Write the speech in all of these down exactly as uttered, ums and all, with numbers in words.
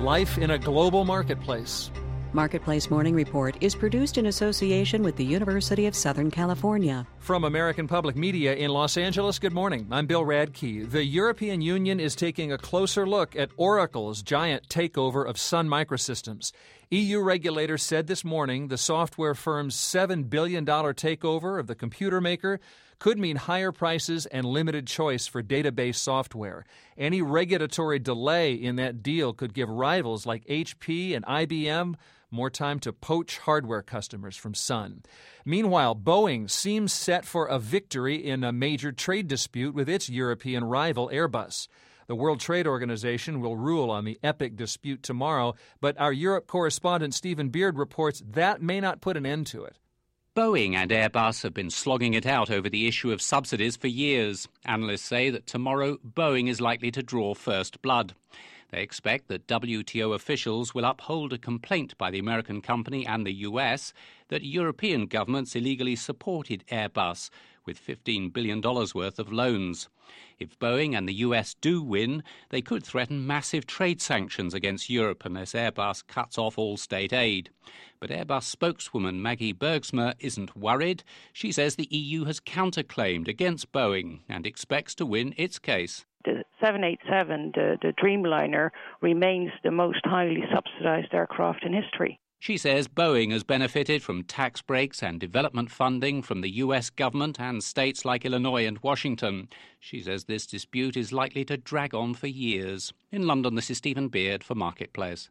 Life in a global marketplace. Marketplace Morning Report is produced in association with the University of Southern California. From American Public Media in Los Angeles, good morning. I'm Bill Radke. The European Union is taking a closer look at Oracle's giant takeover of Sun Microsystems. E U regulators said this morning the software firm's seven billion dollars takeover of the computer maker could mean higher prices and limited choice for database software. Any regulatory delay in that deal could give rivals like H P and I B M more time to poach hardware customers from Sun. Meanwhile, Boeing seems set for a victory in a major trade dispute with its European rival Airbus. The World Trade Organization will rule on the epic dispute tomorrow, but our Europe correspondent Stephen Beard reports that may not put an end to it. Boeing and Airbus have been slogging it out over the issue of subsidies for years. Analysts say that tomorrow Boeing is likely to draw first blood. They expect that W T O officials will uphold a complaint by the American company and the U S that European governments illegally supported Airbus with fifteen billion dollars worth of loans. If Boeing and the U S do win, they could threaten massive trade sanctions against Europe unless Airbus cuts off all state aid. But Airbus spokeswoman Maggie Bergsma isn't worried. She says the E U has counterclaimed against Boeing and expects to win its case. The seven eighty-seven, the, the Dreamliner, remains the most highly subsidized aircraft in history. She says Boeing has benefited from tax breaks and development funding from the U S government and states like Illinois and Washington. She says this dispute is likely to drag on for years. In London, this is Stephen Beard for Marketplace.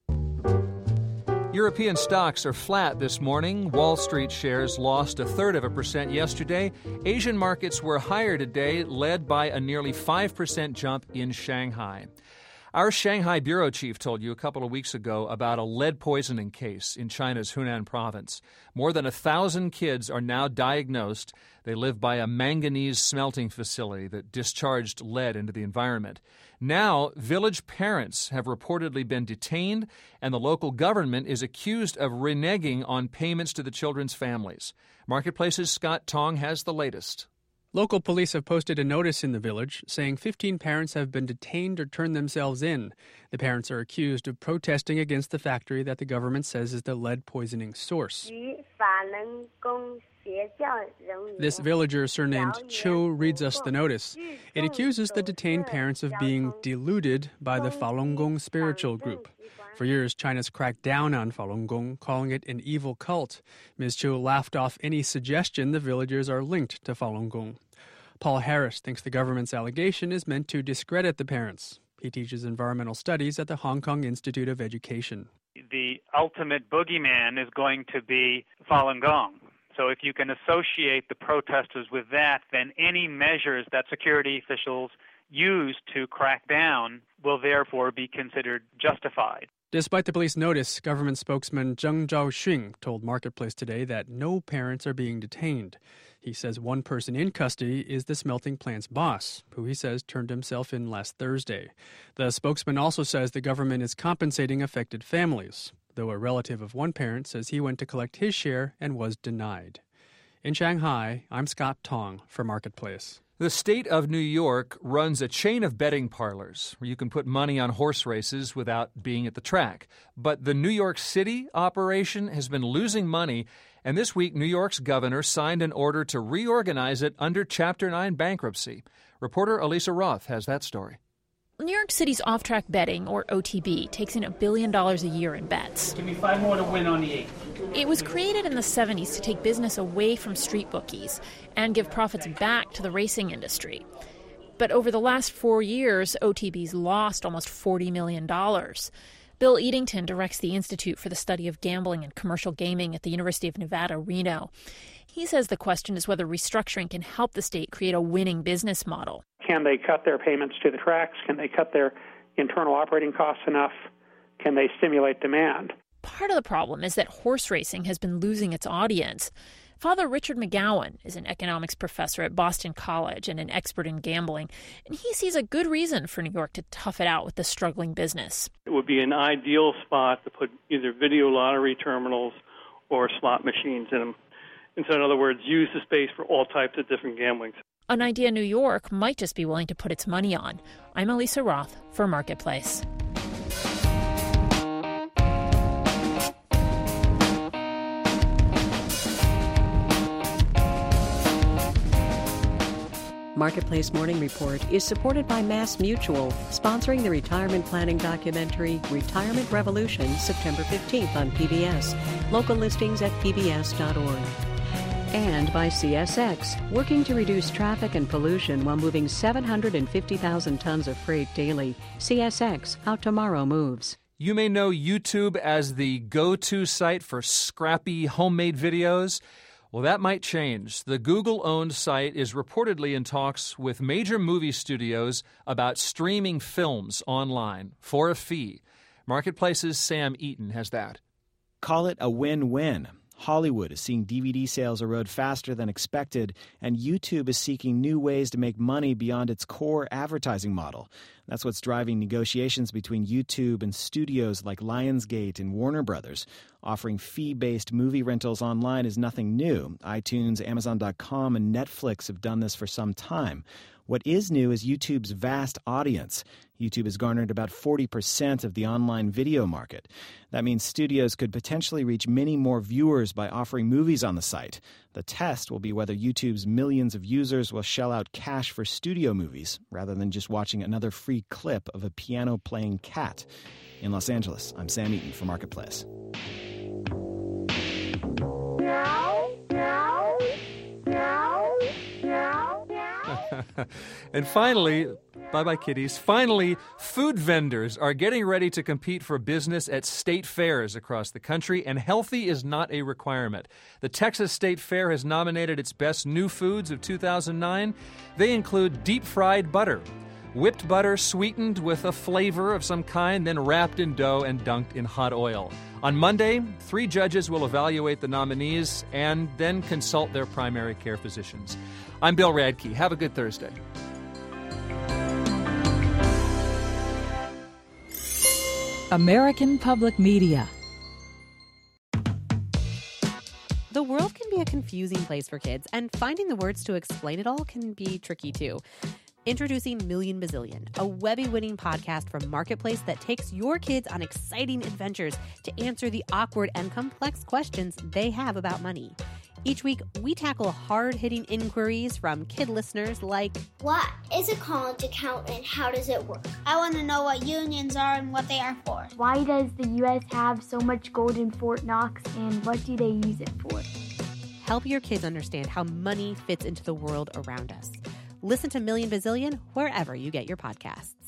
European stocks are flat this morning. Wall Street shares lost a third of a percent yesterday. Asian markets were higher today, led by a nearly five percent jump in Shanghai. Our Shanghai bureau chief told you a couple of weeks ago about a lead poisoning case in China's Hunan province. More than a thousand kids are now diagnosed. They live by a manganese smelting facility that discharged lead into the environment. Now, village parents have reportedly been detained, and the local government is accused of reneging on payments to the children's families. Marketplace's Scott Tong has the latest. Local police have posted a notice in the village saying fifteen parents have been detained or turned themselves in. The parents are accused of protesting against the factory that the government says is the lead poisoning source. This villager, surnamed Cho, reads us the notice. It accuses the detained parents of being deluded by the Falun Gong spiritual group. For years, China's cracked down on Falun Gong, calling it an evil cult. Miz Cho laughed off any suggestion the villagers are linked to Falun Gong. Paul Harris thinks the government's allegation is meant to discredit the parents. He teaches environmental studies at the Hong Kong Institute of Education. The ultimate boogeyman is going to be Falun Gong. So if you can associate the protesters with that, then any measures that security officials use to crack down will therefore be considered justified. Despite the police notice, government spokesman Zheng Zhaoxun told Marketplace today that no parents are being detained. He says one person in custody is the smelting plant's boss, who he says turned himself in last Thursday. The spokesman also says the government is compensating affected families, though a relative of one parent says he went to collect his share and was denied. In Shanghai, I'm Scott Tong for Marketplace. The state of New York runs a chain of betting parlors where you can put money on horse races without being at the track. But the New York City operation has been losing money, and this week New York's governor signed an order to reorganize it under Chapter nine bankruptcy. Reporter Elisa Roth has that story. New York City's off-track betting, or O T B, takes in a billion dollars a year in bets. Give me five more to win on the eighth. It was created in the seventies to take business away from street bookies and give profits back to the racing industry. But over the last four years, O T B's lost almost forty million dollars. Bill Eadington directs the Institute for the Study of Gambling and Commercial Gaming at the University of Nevada, Reno. He says the question is whether restructuring can help the state create a winning business model. Can they cut their payments to the tracks? Can they cut their internal operating costs enough? Can they stimulate demand? Part of the problem is that horse racing has been losing its audience. Father Richard McGowan is an economics professor at Boston College and an expert in gambling, and he sees a good reason for New York to tough it out with the struggling business. It would be an ideal spot to put either video lottery terminals or slot machines in them. And so, in other words, use the space for all types of different gambling. An idea New York might just be willing to put its money on. I'm Elisa Roth for Marketplace. Marketplace Morning Report is supported by Mass Mutual, sponsoring the retirement planning documentary Retirement Revolution, September fifteenth on P B S. Local listings at p b s dot org. And by C S X, working to reduce traffic and pollution while moving seven hundred fifty thousand tons of freight daily. C S X, how tomorrow moves. You may know YouTube as the go-to site for scrappy homemade videos. Well, that might change. The Google-owned site is reportedly in talks with major movie studios about streaming films online for a fee. Marketplace's Sam Eaton has that. Call it a win-win. Hollywood is seeing D V D sales erode faster than expected, and YouTube is seeking new ways to make money beyond its core advertising model. That's what's driving negotiations between YouTube and studios like Lionsgate and Warner Brothers. Offering fee-based movie rentals online is nothing new. iTunes, Amazon dot com, and Netflix have done this for some time. What is new is YouTube's vast audience. YouTube has garnered about forty percent of the online video market. That means studios could potentially reach many more viewers by offering movies on the site. The test will be whether YouTube's millions of users will shell out cash for studio movies rather than just watching another free clip of a piano-playing cat. In Los Angeles, I'm Sam Eaton for Marketplace. And finally, bye-bye kitties, finally, food vendors are getting ready to compete for business at state fairs across the country, and healthy is not a requirement. The Texas State Fair has nominated its best new foods of two thousand nine. They include deep-fried butter, whipped butter sweetened with a flavor of some kind, then wrapped in dough and dunked in hot oil. On Monday, three judges will evaluate the nominees and then consult their primary care physicians. I'm Bill Radke. Have a good Thursday. American Public Media. The world can be a confusing place for kids, and finding the words to explain it all can be tricky too. Introducing Million Bazillion, a Webby-winning podcast from Marketplace that takes your kids on exciting adventures to answer the awkward and complex questions they have about money. Each week, we tackle hard-hitting inquiries from kid listeners like, what is a college account and how does it work? I want to know what unions are and what they are for. Why does the U S have so much gold in Fort Knox and what do they use it for? Help your kids understand how money fits into the world around us. Listen to Million Bazillion wherever you get your podcasts.